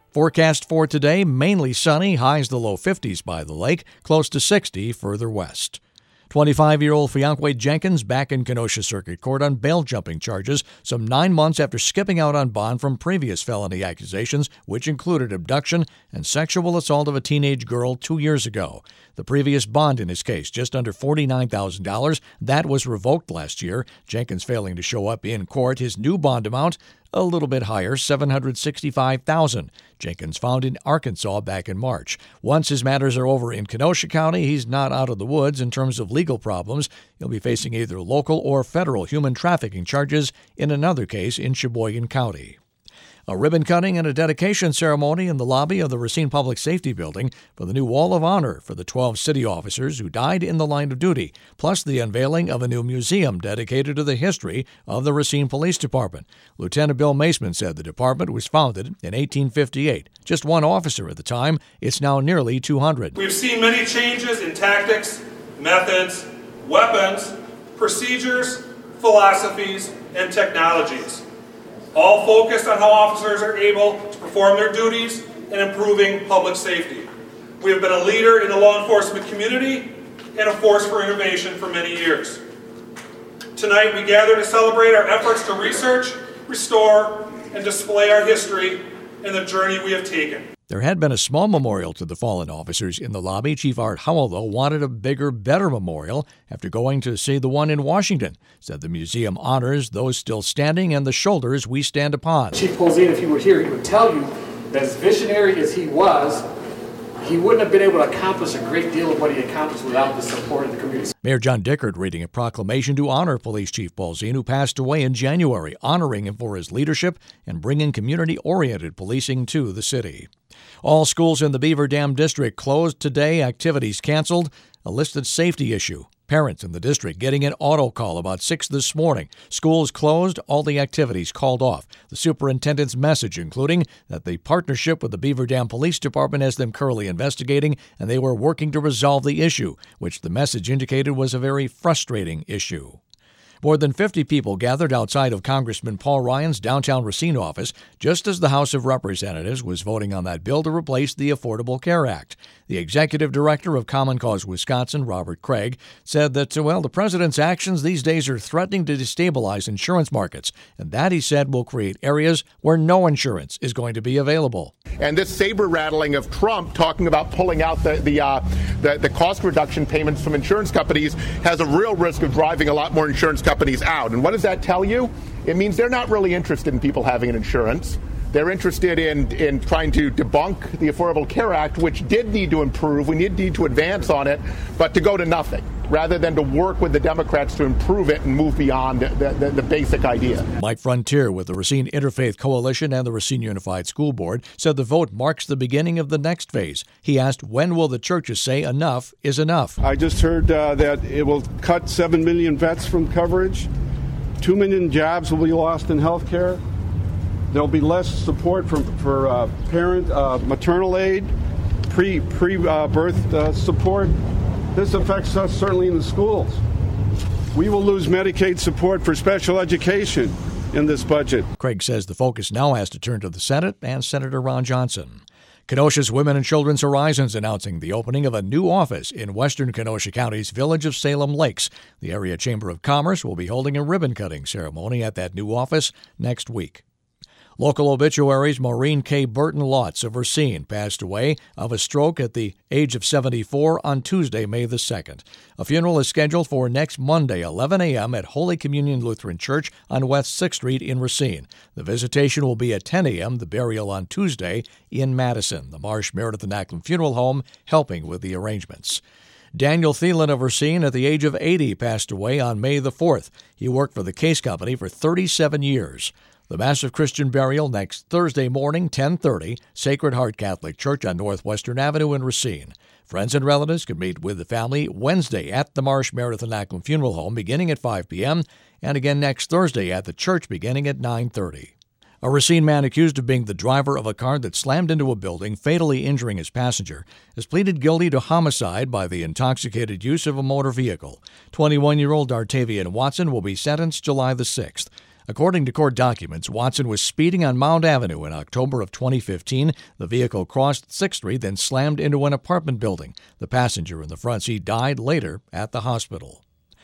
Forecast for today, mainly sunny, highs the low 50s by the lake, close to 60 further west. 25-year-old Fianquet Jenkins back in Kenosha Circuit Court on bail jumping charges some 9 months after skipping out on bond from previous felony accusations, which included abduction and sexual assault of a teenage girl 2 years ago. The previous bond in his case, just under $49,000, that was revoked last year. Jenkins failing to show up in court. His new bond amount, a little bit higher, $765,000. Jenkins found in Arkansas back in March. Once his matters are over in Kenosha County, he's not out of the woods in terms of legal problems. He'll be facing either local or federal human trafficking charges in another case in Sheboygan County. A ribbon cutting and a dedication ceremony in the lobby of the Racine Public Safety Building for the new Wall of Honor for the 12 city officers who died in the line of duty, plus the unveiling of a new museum dedicated to the history of the Racine Police Department. Lieutenant Bill Maceman said the department was founded in 1858. Just one officer at the time. It's now nearly 200. We've seen many changes in tactics, methods, weapons, procedures, philosophies, and technologies, all focused on how officers are able to perform their duties and improving public safety. We have been a leader in the law enforcement community and a force for innovation for many years. Tonight we gather to celebrate our efforts to research, restore, and display our history and the journey we have taken. There had been a small memorial to the fallen officers in the lobby. Chief Art Howell, though, wanted a bigger, better memorial after going to see the one in Washington. Said the museum honors those still standing and the shoulders we stand upon. Chief Polzin, if he were here, he would tell you that as visionary as he was, he wouldn't have been able to accomplish a great deal of what he accomplished without the support of the community. Mayor John Dickert reading a proclamation to honor Police Chief Polzin, who passed away in January, honoring him for his leadership and bringing community-oriented policing to the city. All schools in the Beaver Dam District closed today, activities canceled, a listed safety issue. Parents in the district getting an auto call about 6 this morning. Schools closed, all the activities called off. The superintendent's message including that the partnership with the Beaver Dam Police Department has them currently investigating, and they were working to resolve the issue, which the message indicated was a very frustrating issue. More than 50 people gathered outside of Congressman Paul Ryan's downtown Racine office just as the House of Representatives was voting on that bill to replace the Affordable Care Act. The executive director of Common Cause Wisconsin, Robert Craig, said that, the president's actions these days are threatening to destabilize insurance markets, and that, he said, will create areas where no insurance is going to be available. And this saber-rattling of Trump talking about pulling out the cost reduction payments from insurance companies has a real risk of driving a lot more insurance companies out. And what does that tell you? It means they're not really interested in people having an insurance. They're interested in trying to debunk the Affordable Care Act, which did need to improve. We need to advance on it, but to go to nothing, rather than to work with the Democrats to improve it and move beyond the basic idea. Mike Frontier with the Racine Interfaith Coalition and the Racine Unified School Board said the vote marks the beginning of the next phase. He asked, when will the churches say enough is enough? I just heard that it will cut 7 million vets from coverage. 2 million jobs will be lost in health care. There'll be less support for maternal aid, pre-birth support. This affects us certainly in the schools. We will lose Medicaid support for special education in this budget. Craig says the focus now has to turn to the Senate and Senator Ron Johnson. Kenosha's Women and Children's Horizons announcing the opening of a new office in western Kenosha County's Village of Salem Lakes. The area Chamber of Commerce will be holding a ribbon-cutting ceremony at that new office next week. Local obituaries: Maureen K. Burton Lotz of Racine passed away of a stroke at the age of 74 on Tuesday, May the 2nd. A funeral is scheduled for next Monday, 11 a.m. at Holy Communion Lutheran Church on West 6th Street in Racine. The visitation will be at 10 a.m., the burial on Tuesday in Madison. The Marsh Meredith and Acklam Funeral Home helping with the arrangements. Daniel Thielen of Racine, at the age of 80, passed away on May the 4th. He worked for the Case Company for 37 years. The massive Christian burial next Thursday morning, 10:30, Sacred Heart Catholic Church on Northwestern Avenue in Racine. Friends and relatives can meet with the family Wednesday at the Marsh Meredith and Acklam Funeral Home beginning at 5 p.m. and again next Thursday at the church beginning at 9:30. A Racine man accused of being the driver of a car that slammed into a building, fatally injuring his passenger, has pleaded guilty to homicide by the intoxicated use of a motor vehicle. 21-year-old Dartavian Watson will be sentenced July the 6th. According to court documents, Watson was speeding on Mount Avenue in October of 2015. The vehicle crossed 6th Street, then slammed into an apartment building. The passenger in the front seat died later at the hospital.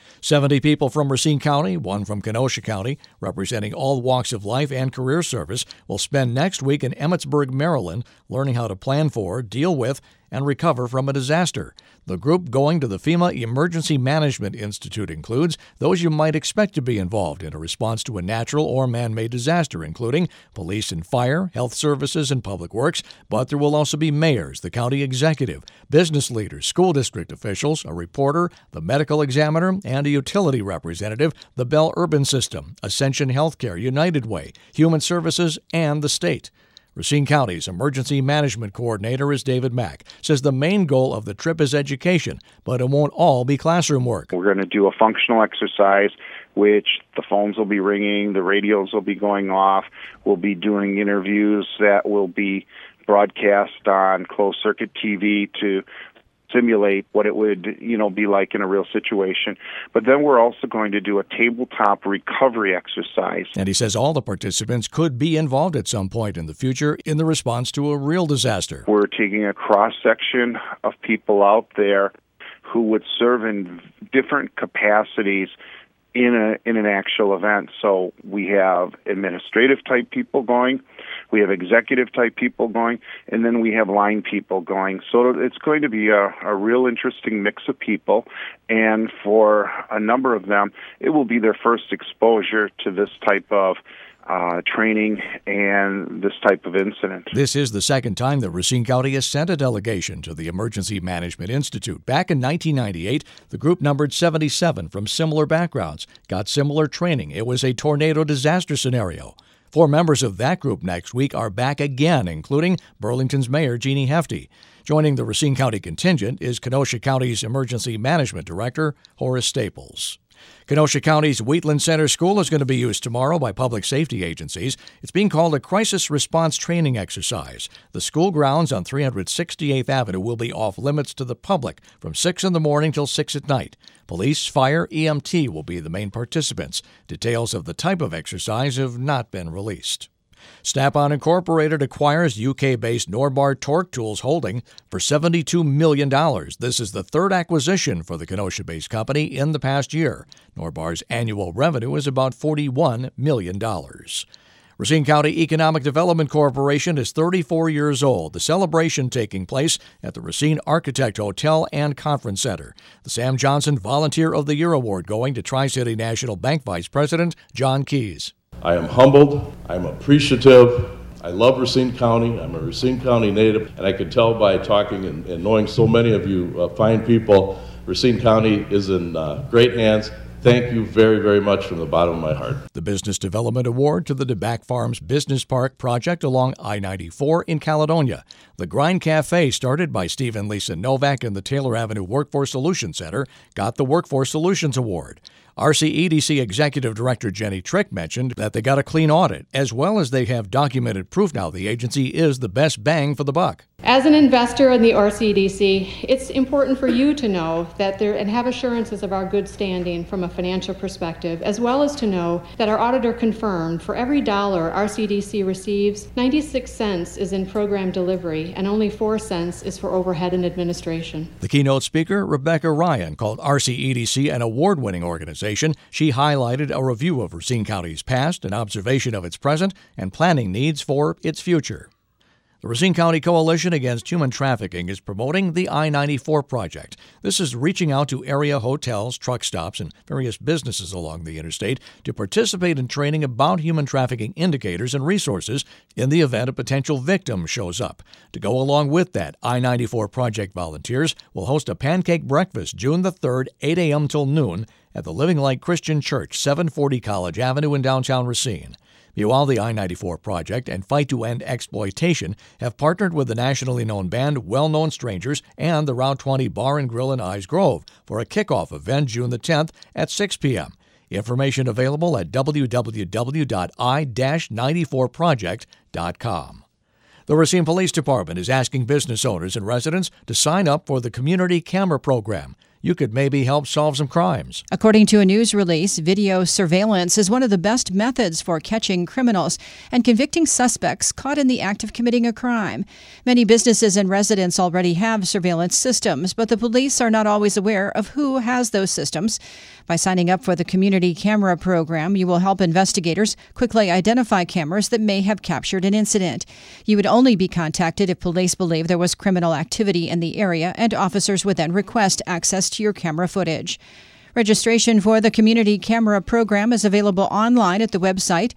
70 people from Racine County, one from Kenosha County, representing all walks of life and career service, will spend next week in Emmitsburg, Maryland, learning how to plan for, deal with, and recover from a disaster. The group going to the FEMA Emergency Management Institute includes those you might expect to be involved in a response to a natural or man-made disaster, including police and fire, health services, and public works, but there will also be mayors, the county executive, business leaders, school district officials, a reporter, the medical examiner, and a utility representative, the Bell Urban System, Ascension Healthcare, United Way, Human Services, and the state. Racine County's Emergency Management Coordinator is David Mack, says the main goal of the trip is education, but it won't all be classroom work. We're going to do a functional exercise, which the phones will be ringing, the radios will be going off, we'll be doing interviews that will be broadcast on closed-circuit TV to simulate what it would, be like in a real situation. But then we're also going to do a tabletop recovery exercise. And he says all the participants could be involved at some point in the future in the response to a real disaster. We're taking a cross-section of people out there who would serve in different capacities in an actual event. So we have administrative-type people going, we have executive-type people going, and then we have line people going. So it's going to be a real interesting mix of people, and for a number of them, it will be their first exposure to this type of training and this type of incident. This is the second time that Racine County has sent a delegation to the Emergency Management Institute. Back in 1998, the group numbered 77 from similar backgrounds, got similar training. It was a tornado disaster scenario. 4 members of that group next week are back again, including Burlington's Mayor Jeannie Hefty. Joining the Racine County contingent is Kenosha County's Emergency Management Director, Horace Staples. Kenosha County's Wheatland Center School is going to be used tomorrow by public safety agencies. It's being called a crisis response training exercise. The school grounds on 368th Avenue will be off limits to the public from 6 in the morning till 6 at night. Police, fire, EMT will be the main participants. Details of the type of exercise have not been released. Snap-on Incorporated acquires UK-based Norbar Torque Tools Holding for $72 million. This is the third acquisition for the Kenosha-based company in the past year. Norbar's annual revenue is about $41 million. Racine County Economic Development Corporation is 34 years old. The celebration taking place at the Racine Architect Hotel and Conference Center. The Sam Johnson Volunteer of the Year Award going to Tri-City National Bank Vice President John Keyes. I am humbled, I'm appreciative, I love Racine County, I'm a Racine County native, and I can tell by talking and knowing so many of you fine people, Racine County is in great hands. Thank you very, very much from the bottom of my heart. The Business Development Award to the DeBack Farms Business Park project along I-94 in Caledonia. The Grind Cafe, started by Steve and Lisa Novak in the Taylor Avenue Workforce Solutions Center, got the Workforce Solutions Award. RCEDC Executive Director Jenny Trick mentioned that they got a clean audit, as well as they have documented proof now the agency is the best bang for the buck. As an investor in the RCEDC, it's important for you to know that and have assurances of our good standing from a financial perspective, as well as to know that our auditor confirmed for every dollar RCEDC receives, 96 cents is in program delivery and only 4 cents is for overhead and administration. The keynote speaker, Rebecca Ryan, called RCEDC an award-winning organization. She highlighted a review of Racine County's past, an observation of its present, and planning needs for its future. The Racine County Coalition Against Human Trafficking is promoting the I-94 project. This is reaching out to area hotels, truck stops, and various businesses along the interstate to participate in training about human trafficking indicators and resources in the event a potential victim shows up. To go along with that, I-94 project volunteers will host a pancake breakfast June the 3rd, 8 a.m. till noon at the Living Light Christian Church, 740 College Avenue in downtown Racine. Meanwhile, the I-94 Project and Fight to End Exploitation have partnered with the nationally known band Well Known Strangers and the Route 20 Bar and Grill in Eyes Grove for a kickoff event June the 10th at 6 p.m. Information available at www.i-94project.com. The Racine Police Department is asking business owners and residents to sign up for the Community Camera Program. you could maybe help solve some crimes. According to a news release, video surveillance is one of the best methods for catching criminals and convicting suspects caught in the act of committing a crime. Many businesses and residents already have surveillance systems, but the police are not always aware of who has those systems. By signing up for the Community Camera Program, you will help investigators quickly identify cameras that may have captured an incident. You would only be contacted if police believe there was criminal activity in the area, and officers would then request access to your camera footage. Registration for the Community Camera Program is available online at the website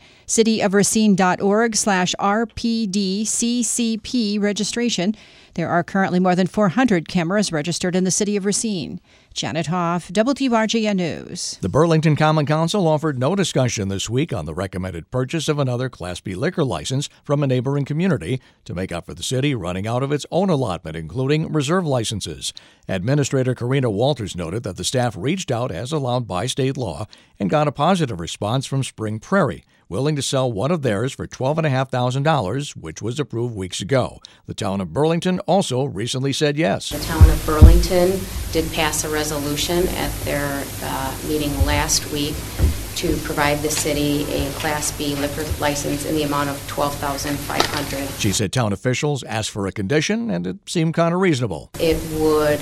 cityofracine.org/RPDCCP registration. There are currently more than 400 cameras registered in the city of Racine. Janet Hoff, WRJN News. The Burlington Common Council offered no discussion this week on the recommended purchase of another Class B liquor license from a neighboring community to make up for the city running out of its own allotment, including reserve licenses. Administrator Karina Walters noted that the staff reached out as allowed by state law and got a positive response from Spring Prairie, willing to sell one of theirs for $12,500, which was approved weeks ago. The town of Burlington also recently said yes. The town of Burlington did pass a resolution at their meeting last week to provide the city a Class B liquor license in the amount of $12,500. She said town officials asked for a condition, and it seemed kind of reasonable. It would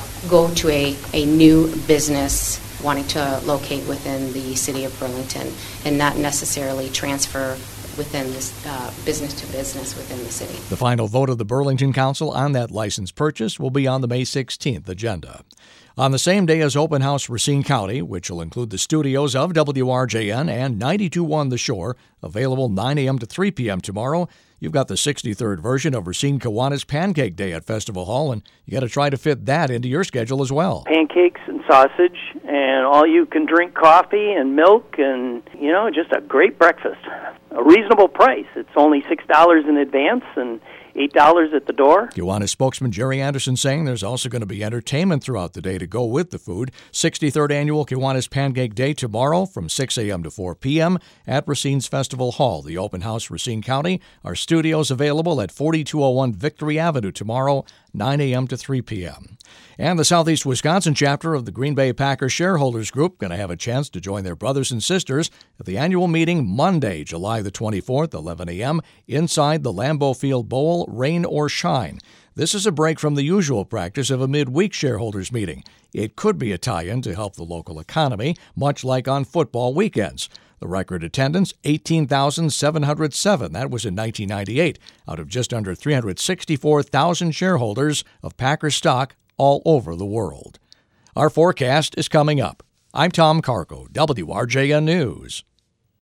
go to a new business wanting to locate within the city of Burlington and not necessarily transfer within this business to business within the city. The final vote of the Burlington Council on that license purchase will be on the May 16th agenda. On the same day as Open House Racine County, which will include the studios of WRJN and 92.1 The Shore, available 9 a.m. to 3 p.m. tomorrow, you've got the 63rd version of Racine Kiwanis Pancake Day at Festival Hall, and you got to try to fit that into your schedule as well. Pancakes and sausage, and all you can drink coffee and milk, and, just a great breakfast. A reasonable price. It's only $6 in advance and $8 at the door. Kiwanis spokesman Jerry Anderson saying there's also going to be entertainment throughout the day to go with the food. 63rd Annual Kiwanis Pancake Day tomorrow from 6 a.m. to 4 p.m. at Racine's Festival Hall. The Open House Racine County. Our studios available at 4201 Victory Avenue tomorrow, 9 a.m. to 3 p.m. And the Southeast Wisconsin chapter of the Green Bay Packers Shareholders Group going to have a chance to join their brothers and sisters at the annual meeting Monday, July the 24th, 11 a.m., inside the Lambeau Field Bowl, rain or shine. This is a break from the usual practice of a midweek shareholders meeting. It could be a tie-in to help the local economy, much like on football weekends. The record attendance, 18,707. That was in 1998, out of just under 364,000 shareholders of Packer stock all over the world. Our forecast is coming up. I'm Tom Carco, WRJN News.